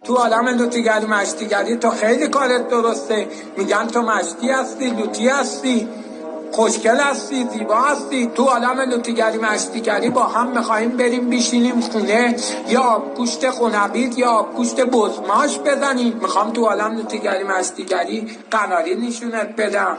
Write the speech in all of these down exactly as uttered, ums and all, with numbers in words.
تو عالم لوتیگری مشتیگری تو خیلی کارت درسته، میگن تو مشتی هستی، لوتی هستی، خوشگل هستی، زیبا هستی. تو عالم لوتیگری مشتیگری با هم میخواییم بریم بشینیم خونه یا آبگوشت خونبید یا آبگوشت بزماش بزنیم. میخوام تو عالم لوتیگری مشتیگری قناری نشونت بدم.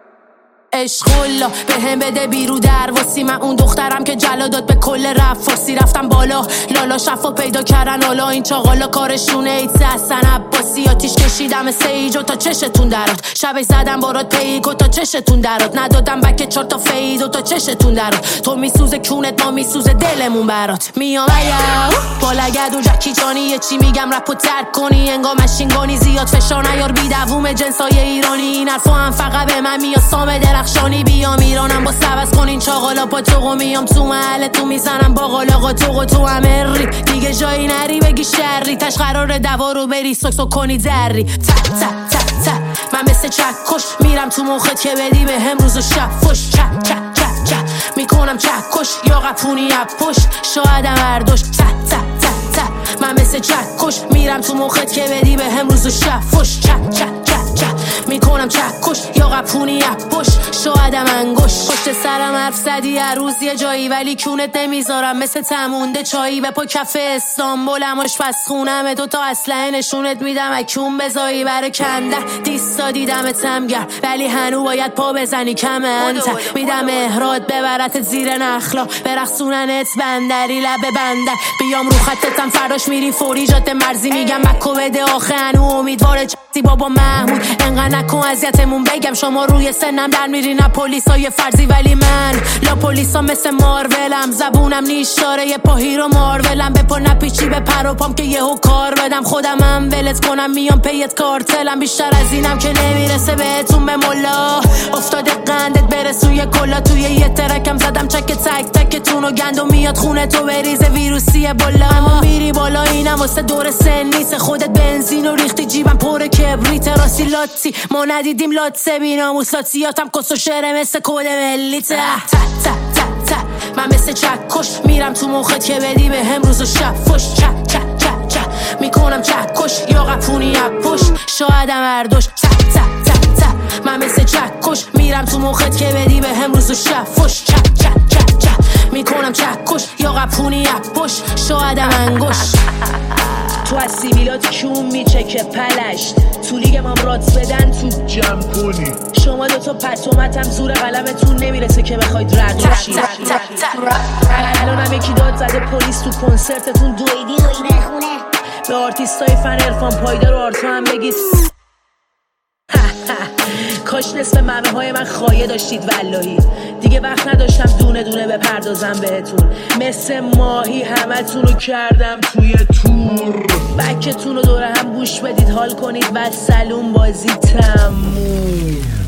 عشق‌الله به هم بده بیرو در واسی، من اون دخترم که جلا داد به کل رفاسی. رفتم بالا لالا شفا پیدا کردن، حالا این چاقالا کارشونه ایت حسن عباسی. آتیش کشیدم سیجو تا چشتون درات، شب زدم برات پیکو تا چشتون درات، ندادم بک چهار تا فیدو تا چشتون درات. تو میسوزه کونت ما میسوزه دلمون برات. میام ایا با لگد و جکی جانی یه چی میگم رپو ترک کنی، انگار مشینگانی زیاد فشار نیار بی دووم جنسای ایرانی. این حرفا هم فقط به من میاد سام درخشانی. بیام ایرانم با سبز کنین چاقالا پا توقو، میام تو محل تو میزنم با قالاقا توقو تو همه ری دیگه جایی نری بگی شری، تش قرار دوا رو بری سکسو کنی دری. تا تا تا تا من مثل چکش میرم تو مخت که بدی به هم روز و شب فش. چک چک چک چک میکنم چکش یا قپونی اپوش شایدم اردوش. تا تا تا تا من مثل چکش میرم تو مخت که بدی به هم روز و شب فش. چک چک چک چک میکنم چکش یا قپونی اپوش شایدم انگوش. پشت سرم حرف زدی هر روز یه جایی، ولی کونت نمیذارم مثل تمونده چایی. به پا کف استانبولم آشپز خونم، دو تا اسلحه نشونت میدم اکون بزایی. برای کنده دیستا دیدم تمگر، ولی هنو باید پا بزنی کم انت. میدم احراد ببرت زیر نخلا، برخصوننت بندری لب بندر. بیام رو خطتم فراش میری فوری جاده مرزی، میگم مکو بده آخه هنو امیدواره چی بابا محمود. انقدر نکن اذیتمون بگم شما روی سنم در میرین پلیسای فرضی، ولی من لا پلیسا مثل مارولم. زبونم نیش داره یه پاهی رو مارولم، به پا نپیچی به پر و پام که یهو کار بدم. خودم هم ولت کنم میام پیت کارتلم، بیشتر از اینم که نمیرسه بهتون به ملا. افتاده قندت برسوی کلا، توی یه ترکم زدم چک تک تکتون و گندو میاد خونه تو بریزه ویروسی بالا. اما میری بالا اینم واسه دور سن نیست، خودت بنزین و ریختی جیبم پر کبریت. راستی لاتی ما ندیدیم لاتسه بیناموس، لاتیاتم کس و شعره مثل کد ملی. تا تا تا تا تا من مثل چکش میرم تو مخت که بدی به هم روز و شب فش. چک چک چک چک میکنم چکش یا قپونی اپوش شایدم اردوش. تا تا تا تا من مثل چکش میرم تو مخت که بدی به هم روز و شب فش. چک چک چک چک میکنم چکش یا قپونی اپوش شایدم انگوش. تو از سیبیلات کیون میچکه پلشت، تو لیگ مام رات بدن تو جمع کنی. شما دوتا پتومت هم زور قلمتون نمیرسه که بخواید رد بشید. الان هم یکی داد زده پلیس تو کنسرتتون دویدی دوی نخونه. به آرتیستای فن عرفان پایدار و آرتو هم بگید کاش نصف ممه های من خایه داشتید والهی. دیگه وقت نداشتم دونه دونه بپردازم بهتون، مثل ماهی همه تونو کردم توی تور. بکتون رو دوره هم گوش بدید حال کنید و سلون بازی تموم.